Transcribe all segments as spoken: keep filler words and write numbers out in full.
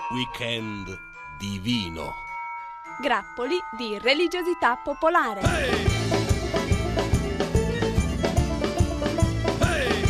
Weekend divino. Grappoli di religiosità popolare. Hey! Hey!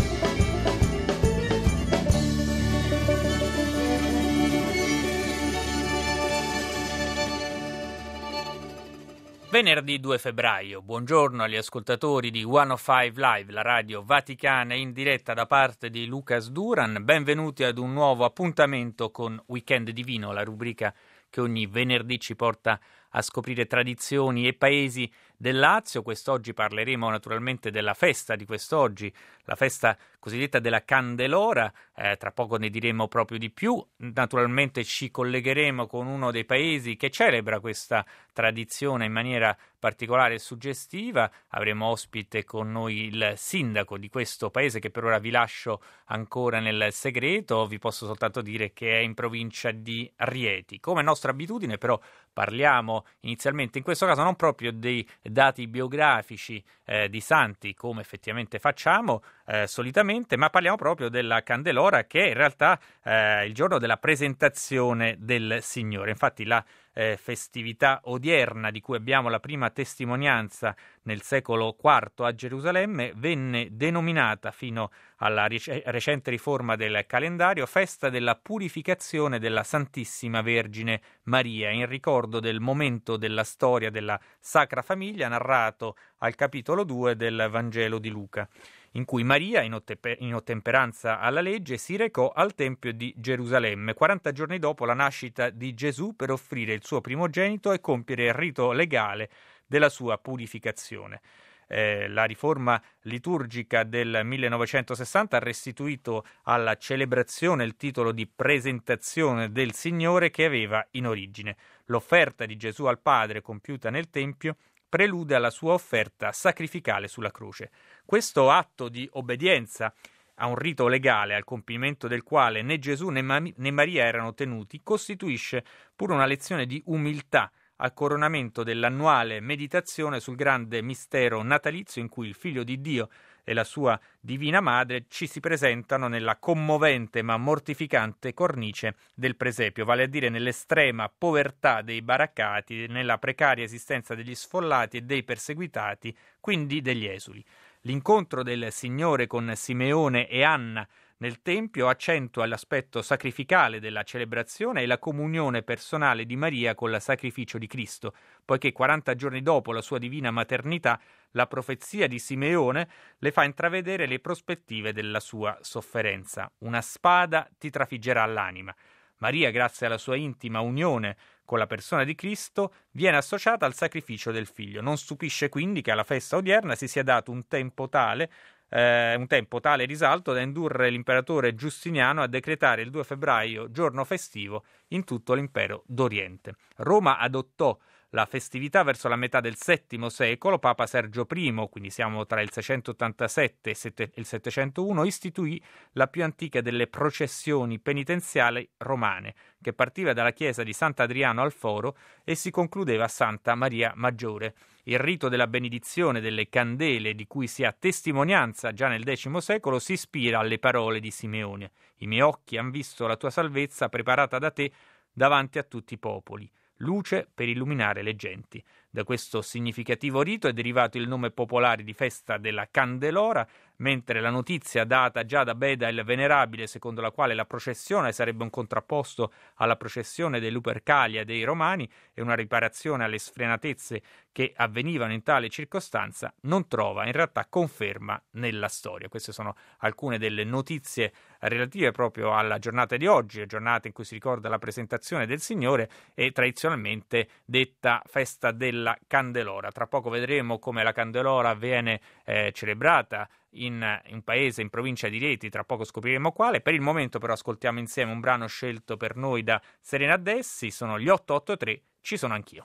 Venerdì due febbraio, buongiorno agli ascoltatori di centocinque Live, la radio vaticana in diretta da parte di Lucas Duran. Benvenuti ad un nuovo appuntamento con Weekend Divino, la rubrica che ogni venerdì ci porta a scoprire tradizioni e paesi del Lazio. Quest'oggi parleremo naturalmente della festa di quest'oggi, la festa cosiddetta della Candelora, eh, tra poco ne diremo proprio di più. Naturalmente ci collegheremo con uno dei paesi che celebra questa tradizione in maniera particolare e suggestiva. Avremo ospite con noi il sindaco di questo paese, che per ora vi lascio ancora nel segreto. Vi posso soltanto dire che è in provincia di Rieti. Come nostra abitudine però parliamo inizialmente, in questo caso non proprio dei dati biografici eh, di santi, come effettivamente facciamo eh, solitamente, ma parliamo proprio della Candelora, che è in realtà eh, il giorno della presentazione del Signore. Infatti la eh, festività odierna, di cui abbiamo la prima testimonianza nel secolo quarto a Gerusalemme, venne denominata fino alla rec- recente riforma del calendario Festa della Purificazione della Santissima Vergine Maria, in ricordo del momento della storia della Sacra Famiglia narrato al capitolo due del Vangelo di Luca, in cui Maria, in, otte- in ottemperanza alla legge, si recò al Tempio di Gerusalemme quaranta giorni dopo la nascita di Gesù per offrire il suo primogenito e compiere il rito legale della sua purificazione. Eh, la riforma liturgica del millenovecentosessanta ha restituito alla celebrazione il titolo di presentazione del Signore che aveva in origine. L'offerta di Gesù al Padre compiuta nel Tempio prelude alla sua offerta sacrificale sulla croce. Questo atto di obbedienza a un rito legale, al compimento del quale né Gesù né, Ma- né Maria erano tenuti, costituisce pure una lezione di umiltà al coronamento dell'annuale meditazione sul grande mistero natalizio, in cui il Figlio di Dio e la sua Divina Madre ci si presentano nella commovente ma mortificante cornice del presepio, vale a dire nell'estrema povertà dei baraccati, nella precaria esistenza degli sfollati e dei perseguitati, quindi degli esuli. L'incontro del Signore con Simeone e Anna nel Tempio accentua l'aspetto sacrificale della celebrazione e la comunione personale di Maria con il sacrificio di Cristo, poiché quaranta giorni dopo la sua divina maternità la profezia di Simeone le fa intravedere le prospettive della sua sofferenza. Una spada ti trafiggerà l'anima. Maria, grazie alla sua intima unione con la persona di Cristo, viene associata al sacrificio del Figlio. Non stupisce quindi che alla festa odierna si sia dato un tempo tale Eh, un tempo tale risalto da indurre l'imperatore Giustiniano a decretare il due febbraio giorno festivo in tutto l'impero d'Oriente. Roma adottò la festività verso la metà del settimo secolo. Papa Sergio I, quindi siamo tra il seicentottantasette e il settecentouno, istituì la più antica delle processioni penitenziali romane, che partiva dalla chiesa di Sant'Adriano al Foro e si concludeva a Santa Maria Maggiore. Il rito della benedizione delle candele, di cui si ha testimonianza già nel X secolo, si ispira alle parole di Simeone: «I miei occhi han visto la tua salvezza preparata da te davanti a tutti i popoli, luce per illuminare le genti». Da questo significativo rito è derivato il nome popolare di festa della Candelora, mentre la notizia data già da Beda il Venerabile, secondo la quale la processione sarebbe un contrapposto alla processione dei Lupercalia dei Romani e una riparazione alle sfrenatezze che avvenivano in tale circostanza, non trova in realtà conferma nella storia. Queste sono alcune delle notizie relative proprio alla giornata di oggi, la giornata in cui si ricorda la presentazione del Signore e tradizionalmente detta festa della Candelora. Tra poco vedremo come la Candelora viene eh, celebrata in un paese in provincia di Rieti, tra poco scopriremo quale. Per il momento però ascoltiamo insieme un brano scelto per noi da Serena Dessi, sono gli otto otto tre, Ci sono anch'io.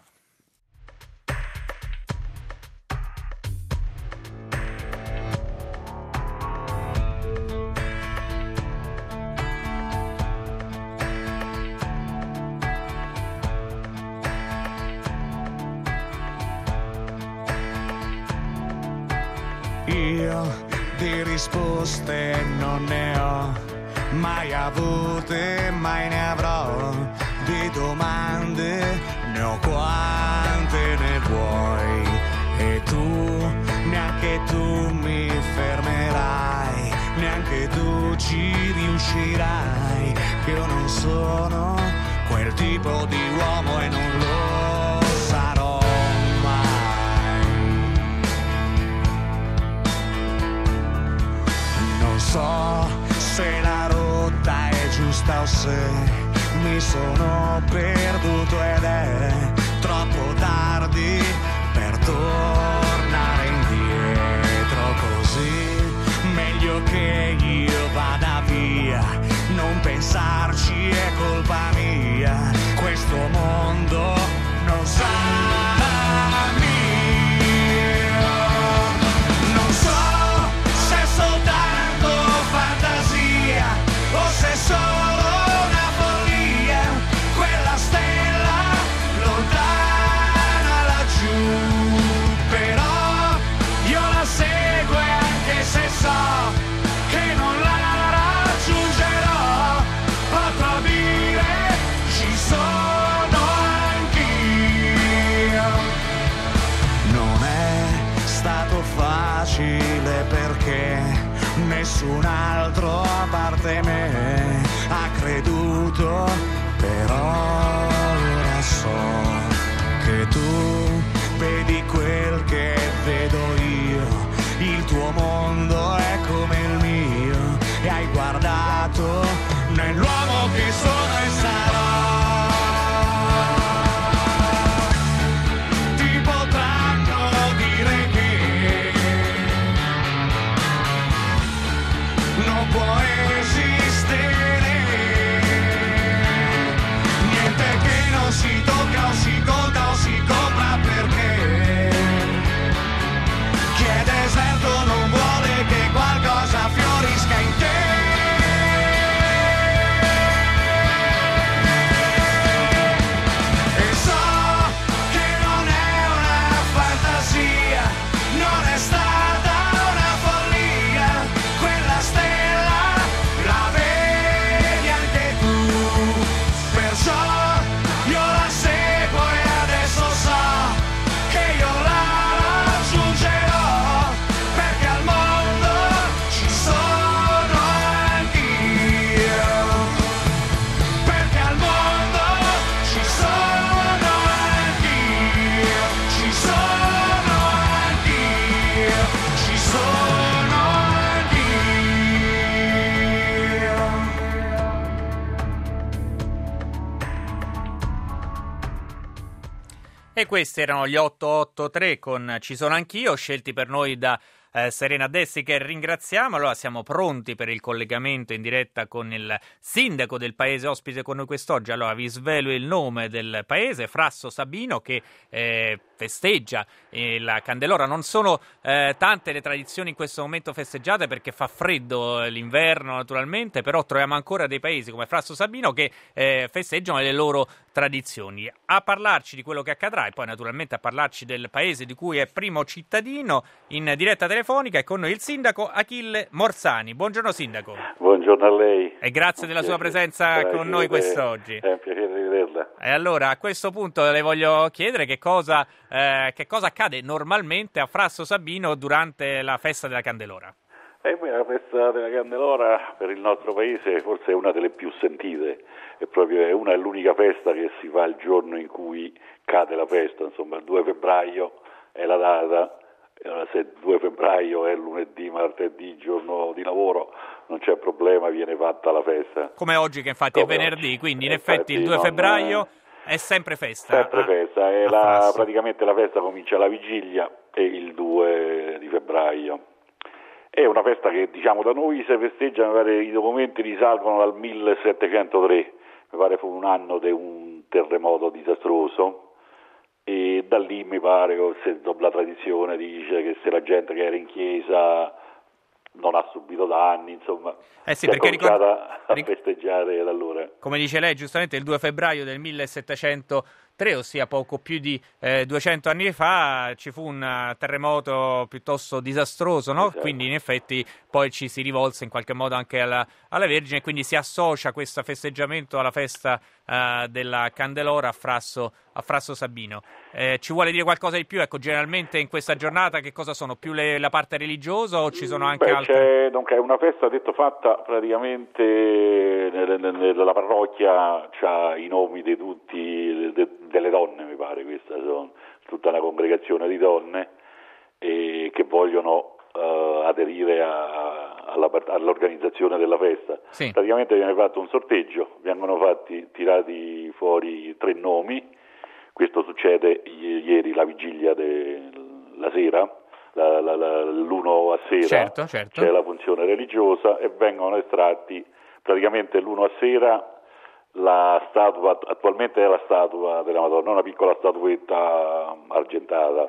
Io di risposte non ne ho, mai avute, mai ne avrò, di domande ne ho quante ne vuoi, e tu, neanche tu mi fermerai, neanche tu ci riuscirai, che io non sono quel tipo di uomo e non lo sarò mai. Non so se la rotta è giusta o se mi sono perduto ed è troppo tardi per tornare indietro, così meglio che io vada via, non pensarci è colpa mia, questo mondo non sarà mio. Non so se è soltanto fantasia o se è solo una follia, quella stella lontana laggiù, però io la seguo e anche se so che non la raggiungerò, potrò dire ci sono anch'io. Non è stato facile perché nessun altro a parte me ha creduto, però ora so che tu vedi quel che vedo io, il tuo mondo è come il mio e hai guardato nell'uomo che sono e sarò. Ti potranno dire che non può esistere niente che non si tocca o si conta o si compra, perché chi è deserto non vuole che qualcosa fiorisca in te. E so che non è una fantasia, non è stata una follia, quella stella la vedi anche tu, perciò io la seguo e adesso so che io la raggiungerò, perché al mondo ci sono anch'io, perché al mondo ci sono anch'io, ci sono anch'io, ci sono anch'io. E questi erano gli otto otto tre con Ci sono anch'io, scelti per noi da eh, Serena Dessi, che ringraziamo. Allora siamo pronti per il collegamento in diretta con il sindaco del paese ospite con noi quest'oggi. Allora vi svelo il nome del paese, Frasso Sabino, che eh, festeggia eh, la Candelora. Non sono eh, tante le tradizioni in questo momento festeggiate perché fa freddo eh, l'inverno naturalmente, però troviamo ancora dei paesi come Frasso Sabino che eh, festeggiano le loro tradizioni. A parlarci di quello che accadrà e poi naturalmente a parlarci del paese di cui è primo cittadino, in diretta telefonica è con noi il sindaco Achille Morsani. Buongiorno sindaco. Buongiorno a lei. E grazie della sua presenza Grazie con noi quest'oggi. È un piacere rivederla. E allora a questo punto le voglio chiedere che cosa, eh, che cosa accade normalmente a Frasso Sabino durante la festa della Candelora. Eh, beh, la festa della Candelora per il nostro paese forse è una delle più sentite, è proprio è una è l'unica festa che si fa il giorno in cui cade la festa, insomma il due febbraio è la data, e allora se il due febbraio è lunedì, martedì, giorno di lavoro, non c'è problema, viene fatta la festa. Come oggi che infatti Come è venerdì, oggi. quindi in Infatti effetti il due non- febbraio è sempre festa. Sempre a- festa, è a la, Frasso. praticamente la festa comincia alla vigilia e il due di febbraio. È una festa che diciamo da noi si festeggia, mi pare i documenti risalgono dal millesettecentotre, mi pare fu un anno di un terremoto disastroso e da lì mi pare che se, la tradizione dice che se la gente che era in chiesa non ha subito danni, insomma, Eh sì, si è perché ricordo- cominciata a ric- festeggiare da allora. Come dice lei, giustamente il due febbraio del millesettecento tre, ossia poco più di eh, duecento anni fa, ci fu un uh, terremoto piuttosto disastroso, no? Esatto. Quindi in effetti poi ci si rivolse in qualche modo anche alla, alla Vergine, quindi si associa questo festeggiamento alla festa uh, della Candelora a Frasso, a Frasso Sabino. Eh, ci vuole dire qualcosa di più? Ecco, generalmente in questa giornata che cosa sono? Più le, la parte religiosa o ci sono anche Beh, altre? C'è, dunque, è una festa, detto fatta, praticamente nella, nella parrocchia c'ha i nomi di tutti, de, delle donne, mi pare, questa sono tutta una congregazione di donne e che vogliono uh, aderire a, alla, all'organizzazione della festa. Sì. Praticamente viene fatto un sorteggio, vengono fatti tirati fuori tre nomi. Questo succede ieri, la vigilia della sera, la, la, la, l'uno a sera, certo, certo. C'è la funzione religiosa e vengono estratti praticamente l'uno a sera la statua, attualmente è la statua della Madonna, una piccola statuetta argentata,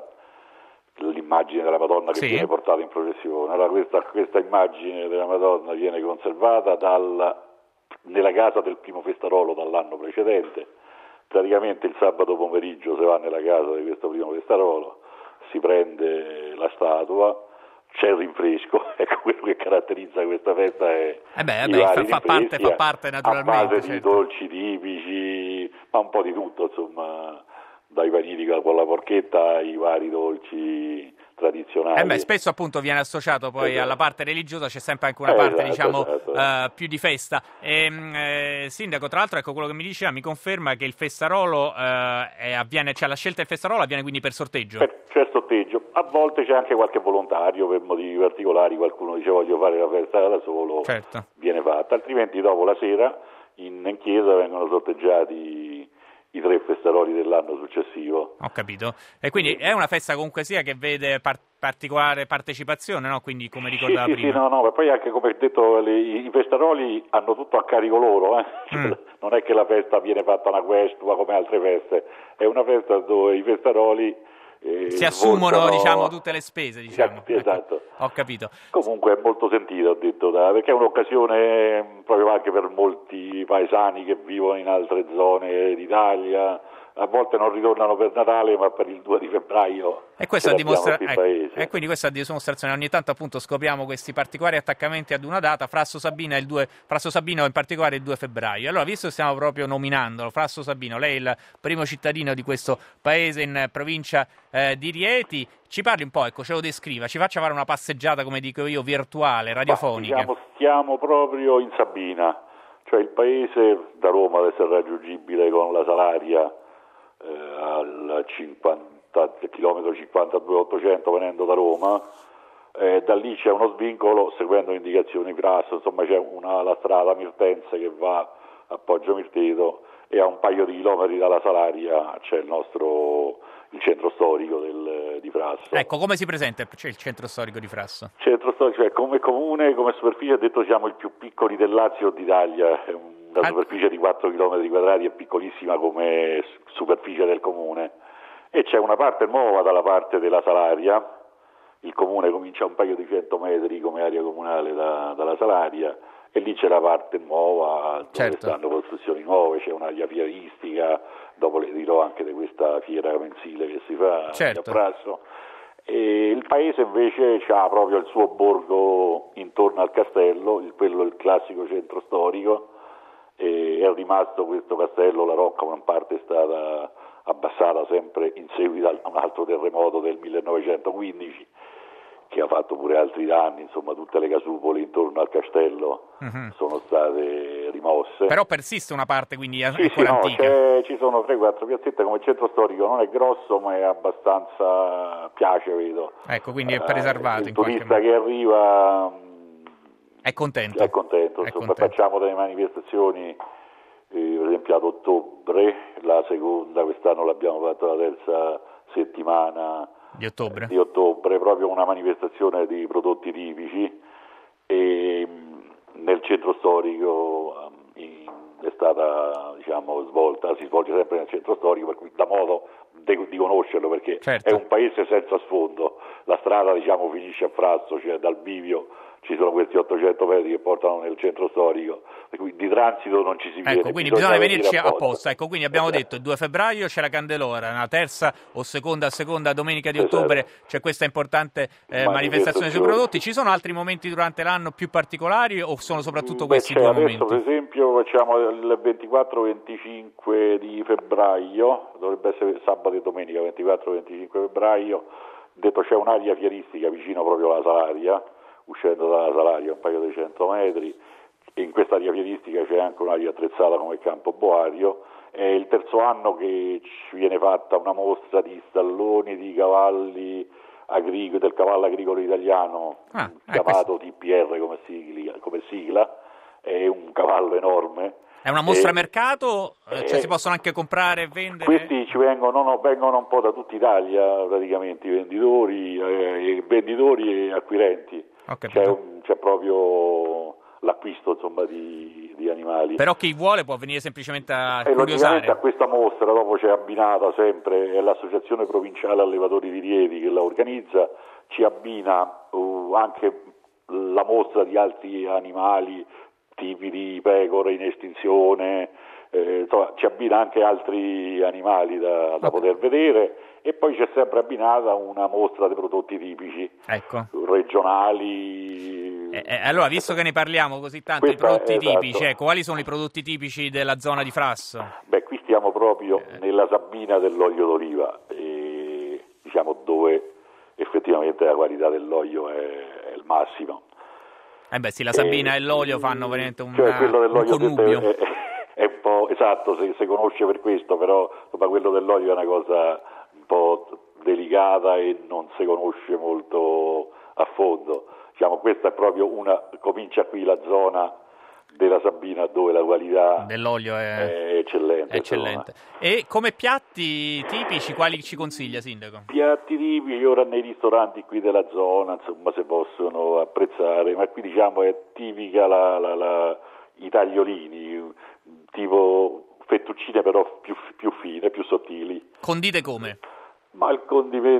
l'immagine della Madonna che sì. viene portata in processione. Allora questa, questa immagine della Madonna viene conservata dal, nella casa del primo Festarolo dall'anno precedente. Praticamente il sabato pomeriggio si va nella casa di questo primo Festarolo, si prende la statua, c'è il rinfresco, ecco quello che caratterizza questa festa è eh beh, eh beh, fa, fa, parte, fa parte naturalmente. A base certo. di dolci tipici, ma un po' di tutto, insomma, dai panini con la porchetta ai vari dolci tradizionali. Eh beh, spesso appunto viene associato poi esatto. alla parte religiosa, c'è sempre anche una eh, parte esatto, diciamo esatto. Uh, più di festa. E, eh, Sindaco, tra l'altro, ecco quello che mi diceva, mi conferma che il Festarolo uh, è, avviene, cioè la scelta del Festarolo avviene quindi per sorteggio? Per, c'è sorteggio, a volte c'è anche qualche volontario per motivi particolari, qualcuno dice voglio fare la festa da solo, certo. viene fatta, altrimenti dopo la sera in, in chiesa vengono sorteggiati i tre festaroli dell'anno successivo. Ho capito. E quindi è una festa comunque sia che vede par- particolare partecipazione, no? Quindi come ricordava sì, prima. Sì, no, no, ma poi anche come detto le, i festaroli hanno tutto a carico loro, eh? mm. Non è che la festa viene fatta una questua come altre feste, è una festa dove i festaroli Eh, si assumono svoltano... diciamo tutte le spese, diciamo. Esatto, esatto. Ecco, ho capito. Comunque è molto sentita, ho detto, da, perché è un'occasione proprio anche per molti paesani che vivono in altre zone d'Italia. A volte non ritornano per Natale, ma per il due di febbraio. E questa dimostra... ecco, e quindi questa è la dimostrazione. Ogni tanto appunto scopriamo questi particolari attaccamenti ad una data. Frasso Sabino è il due Frasso Sabino in particolare il due febbraio. Allora, visto che stiamo proprio nominandolo, Frasso Sabino, lei è il primo cittadino di questo paese in provincia eh, di Rieti. Ci parli un po', ecco, ce lo descriva, ci faccia fare una passeggiata, come dico io, virtuale, radiofonica. Ma, diciamo, stiamo proprio in Sabina, cioè il paese da Roma deve essere raggiungibile con la Salaria eh, al cinquanta, chilometro cinquantadue ottocento venendo da Roma, eh, da lì c'è uno svincolo seguendo le indicazioni Frasso, insomma c'è una, la strada Mirtense che va a Poggio Mirteto e a un paio di chilometri dalla Salaria c'è il nostro il centro storico del, di Frasso. Ecco, come si presenta il centro storico di Frasso? Centro storico, cioè come comune, come superficie, ha detto siamo i più piccoli del Lazio o d'Italia, è una ah. superficie di quattro chilometri quadrati, è piccolissima come superficie del comune, e c'è una parte nuova dalla parte della Salaria, il comune comincia a un paio di cento metri come area comunale da, dalla Salaria, e lì c'è la parte nuova dove certo. stanno costruzioni nuove, c'è un'area fieristica, dopo le dirò anche di questa fiera mensile che si fa certo. a Frasso. E il paese invece ha proprio il suo borgo intorno al castello, il, quello il classico centro storico, e è rimasto questo castello, la rocca una parte è stata abbassata sempre in seguito a un altro terremoto del millenovecentoquindici che ha fatto pure altri danni, insomma tutte le casupole intorno al castello uh-huh. sono state rimosse. Però persiste una parte quindi sì, ancora sì, no, antica. C'è, ci sono tre quattro piazzette, come centro storico non è grosso ma è abbastanza, piace vedo. Ecco, quindi è preservato. Uh, il in turista che arriva è contento. È contento, è insomma, contento. Facciamo delle manifestazioni, eh, per esempio ad ottobre, la seconda, quest'anno l'abbiamo fatta la terza settimana Di ottobre. di ottobre, proprio una manifestazione di prodotti tipici, e nel centro storico in, è stata diciamo svolta, si svolge sempre nel centro storico, per cui da modo di, di conoscerlo, perché certo. è un paese senza sfondo, la strada diciamo finisce a Frasso, cioè dal bivio ci sono questi ottocento metri che portano nel centro storico, di transito non ci si viene. Ecco, quindi bisogna venirci apposta. apposta. Ecco, quindi abbiamo detto il due febbraio c'è la Candelora, una terza o seconda seconda domenica di Esatto. ottobre c'è questa importante eh, manifestazione sui prodotti. Ci sono altri momenti durante l'anno più particolari o sono soprattutto Beh, questi cioè, due adesso, momenti? per esempio, facciamo il ventiquattro venticinque di febbraio, dovrebbe essere sabato e domenica, ventiquattro venticinque febbraio, detto c'è un'area fieristica vicino proprio alla Salaria, uscendo dalla Salaria un paio di cento metri, e in questa area fieristica c'è anche un'area attrezzata come il Campo Boario. È il terzo anno che ci viene fatta una mostra di stalloni di cavalli agricoli, del cavallo agricolo italiano, ah, chiamato eh, T P R come sigla, come sigla, è un cavallo enorme. È una mostra e, mercato? Eh, cioè eh, si possono anche comprare e vendere? Questi ci vengono, no, vengono un po' da tutta Italia praticamente, i venditori, eh, venditori e acquirenti. C'è, un, c'è proprio l'acquisto insomma di, di animali. Però chi vuole può venire semplicemente a e curiosare. A questa mostra dopo c'è abbinata sempre è l'associazione provinciale allevatori di Rieti che la organizza, ci abbina uh, anche la mostra di altri animali, tipi di pecore in estinzione, eh, insomma ci abbina anche altri animali da, da okay. poter vedere. E poi c'è sempre abbinata una mostra dei prodotti tipici, ecco. regionali. Eh, eh, allora, visto che ne parliamo così tanto di prodotti è, tipici, esatto. ecco, quali sono i prodotti tipici della zona di Frasso? Beh, qui stiamo proprio eh. nella Sabina dell'olio d'oliva, e, diciamo dove effettivamente la qualità dell'olio è, è il massimo. Eh beh sì, la Sabina e, e l'olio fanno veramente un, cioè, quello dell'olio un connubio. È, è, è un po', esatto, si, si conosce per questo, però insomma, quello dell'olio è una cosa un po' delicata e non si conosce molto a fondo. Diciamo, questa è proprio una, comincia qui la zona della Sabina dove la qualità dell'olio è, è eccellente. È eccellente. E come piatti tipici quali ci consiglia, Sindaco? Piatti tipici ora nei ristoranti qui della zona, insomma, si possono apprezzare, ma qui diciamo è tipica la, la, la, i tagliolini, tipo fettuccine però più, più fine, più sottili. Condite come? Ma il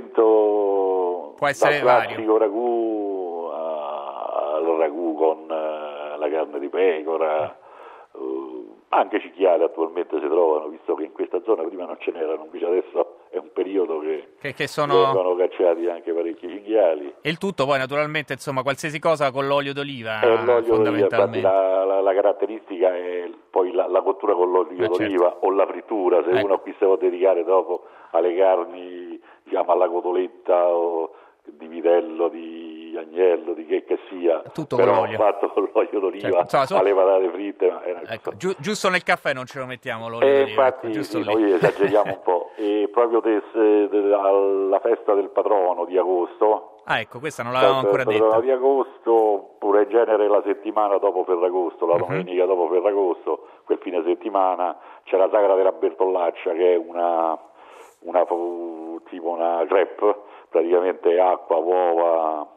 condimento può essere dal classico ragù al ragù con uh, la carne di pecora, uh, anche cinghiali attualmente si trovano, visto che in questa zona prima non ce n'erano, invece adesso è un periodo che, che, che sono... vengono cacciati anche parecchi cinghiali. E il tutto poi naturalmente, insomma, qualsiasi cosa con l'olio d'oliva, eh, l'olio fondamentalmente. D'oliva, la, la, la caratteristica è poi la, la cottura con l'olio eh, d'oliva certo. o la frittura, se ecco. uno qui si può dedicare dopo alle carni, diciamo alla cotoletta o di vitello, di agnello, di che che sia, tutto però con l'olio. fatto con l'olio d'oliva, certo. so... alle patate fritte. Ma ecco, giu- giusto nel caffè non ce lo mettiamo l'olio eh, d'oliva. Infatti ecco, sì, noi esageriamo un po'. E proprio des, des, alla festa del patrono di agosto, ah ecco, questa non l'avevamo ancora detta. Il patrono di agosto, pure in genere la settimana dopo Ferragosto, la domenica uh-huh. dopo Ferragosto, quel fine settimana, c'è la sagra della Bertollaccia, che è una, una tipo una crepe, praticamente acqua, uova,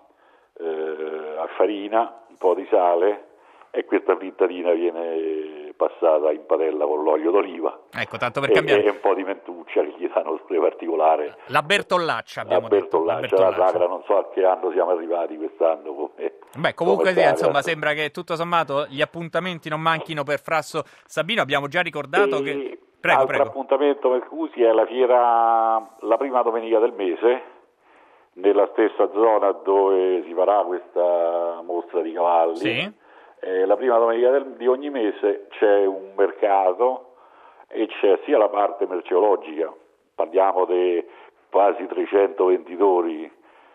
eh, a farina, un po' di sale, e questa frittatina viene passata in padella con l'olio d'oliva. Ecco, tanto per e, cambiare. E un po' di mentuccia che gli danno un particolare. La Bertollaccia abbiamo la Bertollaccia, detto. La Bertollaccia, la sagra, non so a che anno siamo arrivati quest'anno. Come, Beh, comunque come sì, insomma, sembra che tutto sommato gli appuntamenti non manchino per Frasso Sabino. Abbiamo già ricordato e che... Prego, altro prego. appuntamento per Cusi è la fiera, la prima domenica del mese, nella stessa zona dove si farà questa mostra di cavalli. Sì. Eh, la prima domenica del, di ogni mese c'è un mercato e c'è sia la parte merceologica, parliamo di quasi trecento venditori,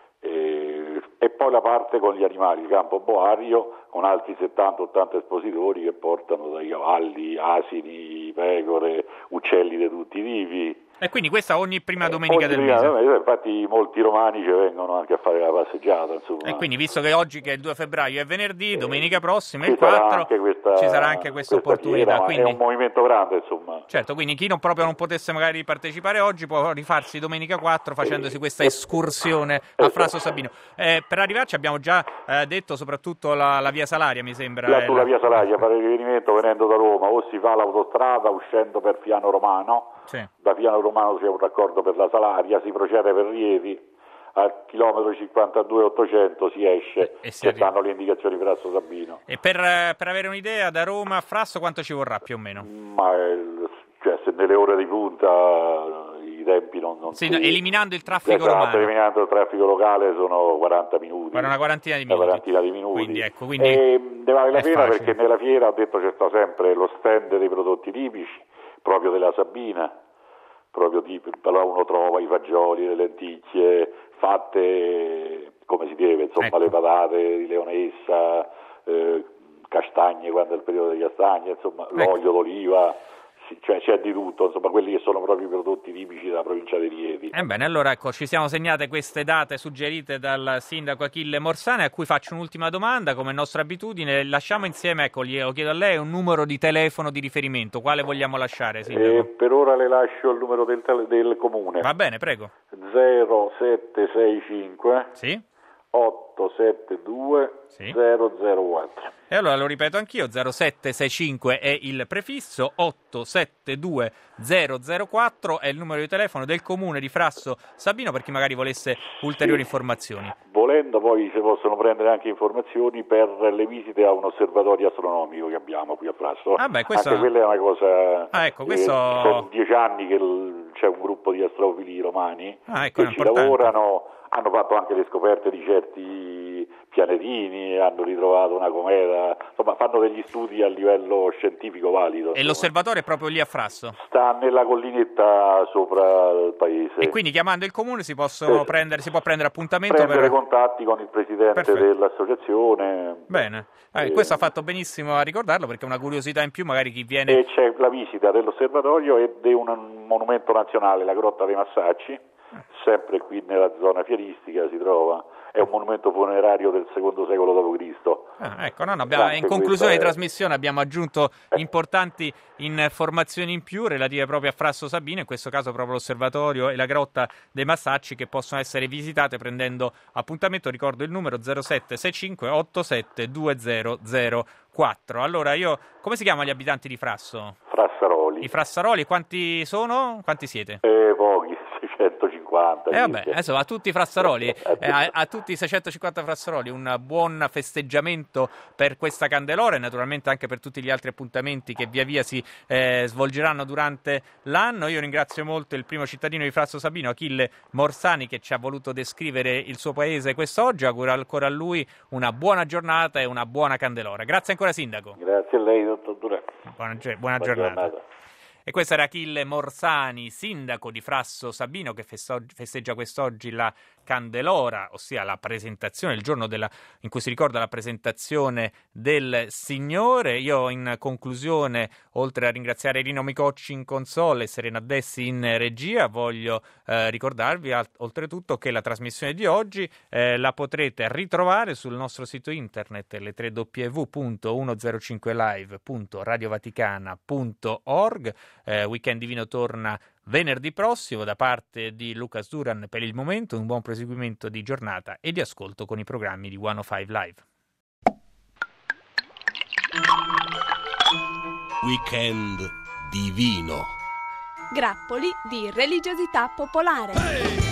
eh, e poi la parte con gli animali, il Campo Boario, con altri settanta ottanta espositori che portano dai cavalli, asini, pecore, uccelli di tutti i tipi. E quindi questa ogni prima domenica ogni del prima mese. Domenica, infatti molti romani ci vengono anche a fare la passeggiata, insomma. E quindi visto che oggi che è il due febbraio è venerdì, domenica prossima ci il quattro sarà questa, ci sarà anche questa, questa opportunità. Fiera, quindi... è un movimento grande, insomma. Certo, quindi chi non proprio non potesse magari partecipare oggi può rifarsi domenica quattro facendosi questa escursione a Frasso Sabino. Eh, per arrivarci abbiamo già eh, detto soprattutto la, la via Salaria, mi sembra. La, sulla la... via Salaria, fare riferimento venendo da Roma, o si fa l'autostrada uscendo per Fiano Romano, sì. da Fiano Romano c'è un raccordo per la Salaria, si procede per Rieti, al chilometro cinquantadue ottocento si esce e, e si che arriva. danno le indicazioni Frasso Sabino. E per, per avere un'idea, da Roma a Frasso quanto ci vorrà più o meno? Ma eh, cioè, se nelle ore di punta i tempi non, non sì, si... no, eliminando il traffico esatto, romano. eliminando il traffico locale sono quaranta minuti. Guarda, una quarantina di Una minuti. quarantina di minuti. Quindi, ecco, quindi e ne vale la è pena facile. perché nella fiera, ho detto, c'è sta sempre lo stand dei prodotti tipici, proprio della Sabina, proprio tipo, allora uno trova i fagioli, le lenticchie fatte come si deve, insomma, ecco. le patate di Leonessa, eh, castagne quando è il periodo delle castagne, insomma, ecco. l'olio d'oliva. Cioè c'è di tutto, insomma, quelli che sono proprio i prodotti tipici della provincia di Rieti. Ebbene, allora ecco, ci siamo segnate queste date suggerite dal sindaco Achille Morsani, a cui faccio un'ultima domanda, come nostra abitudine. Lasciamo insieme, ecco, glielo chiedo a lei, un numero di telefono di riferimento. Quale vogliamo lasciare, sindaco? Eh, per ora le lascio il numero del, tele- del comune. Va bene, prego. zero sette sei cinque Sì? otto sette due Sì. zero zero quattro. E allora lo ripeto anch'io, zero sette sei cinque è il prefisso, otto sette due zero zero quattro è il numero di telefono del comune di Frasso Sabino per chi magari volesse ulteriori Sì. informazioni. Volendo poi si possono prendere anche informazioni per le visite a un osservatorio astronomico che abbiamo qui a Frasso. Ah beh, questo... Anche quella è una cosa... Ah, ecco, questo... eh, sono dieci anni che il- c'è un gruppo di astrofili romani Ah, ecco, è che ci importante. lavorano, hanno fatto anche le scoperte di certi pianetini, hanno ritrovato una cometa, insomma fanno degli studi a livello scientifico valido. E insomma. l'osservatorio è proprio lì a Frasso? Sta nella collinetta sopra il paese. E quindi chiamando il comune si possono Sì. prendere, si può prendere appuntamento Prendere per... contatti con il presidente Perfetto. dell'associazione. Bene, eh, Eh, questo ha fatto benissimo a ricordarlo perché è una curiosità in più, magari chi viene... E c'è la visita dell'osservatorio e di un monumento nazionale, la Grotta dei Massacci, sempre qui nella zona fieristica si trova. È un monumento funerario del secondo secolo dopo Cristo. Ah, ecco, no, no, abbiamo, Anche in conclusione di questa è- trasmissione abbiamo aggiunto importanti informazioni in più relative proprio a Frasso Sabino, in questo caso proprio l'osservatorio e la grotta dei Massacci, che possono essere visitate prendendo appuntamento. Ricordo il numero zero sette sei cinque otto sette due zero zero quattro. Allora io, come si chiamano gli abitanti di Frasso? Frassaroli. I Frassaroli, quanti sono? Quanti siete? Eh, pochi, seicentocinquanta. E eh vabbè, circa. adesso a tutti i Frassaroli, eh, a, a tutti i seicentocinquanta Frassaroli, un buon festeggiamento per questa candelora e naturalmente anche per tutti gli altri appuntamenti che via via si eh, svolgeranno durante l'anno. Io ringrazio molto il primo cittadino di Frasso Sabino, Achille Morsani, che ci ha voluto descrivere il suo paese quest'oggi. Auguro ancora a lui una buona giornata e una buona candelora. Grazie ancora, sindaco. Grazie a lei, dottor Durè. Buona, buona Buona giornata. giornata. E questo era Achille Morsani, sindaco di Frasso Sabino, che festo- festeggia quest'oggi la Candelora, ossia la presentazione, il giorno della, in cui si ricorda la presentazione del Signore. Io in conclusione, oltre a ringraziare Rino Micocci in console e Serena Dessi in regia, voglio eh, ricordarvi al- oltretutto che la trasmissione di oggi eh, la potrete ritrovare sul nostro sito internet le tre w w punto centocinque live punto radiovaticana punto org. Eh, Weekend Divino torna venerdì prossimo. Da parte di Lucas Duran per il momento un buon proseguimento di giornata e di ascolto con i programmi di centocinque Live. Weekend Divino. Grappoli di religiosità popolare.